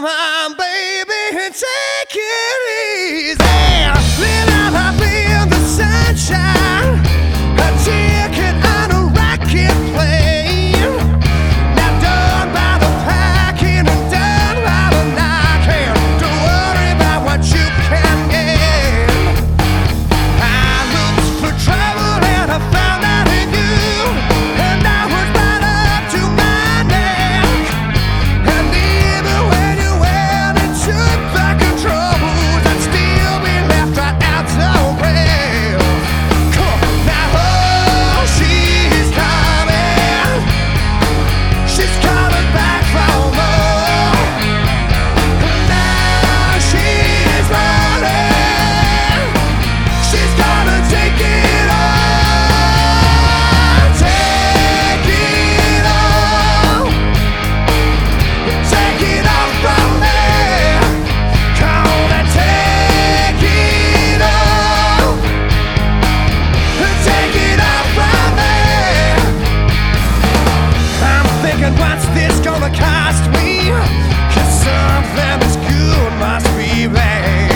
Come on, baby, take it easy. Then I'll be in the sunshine, a ticket on a rocket plane. Now done by the packing and done by the knocking. Don't worry about what you can get. I looked for trouble and I found that in you, and I was right up to my neck. And even when you went and took back control, I'd still be left right out somewhere. Come on, now oh, she's coming back for more. Now she's running, she's gonna take it all, take it all, take it all from me. Come on and take it all, take it all from me. I'm thinking, what's this gonna cost me? 'Cause something as good must be bad.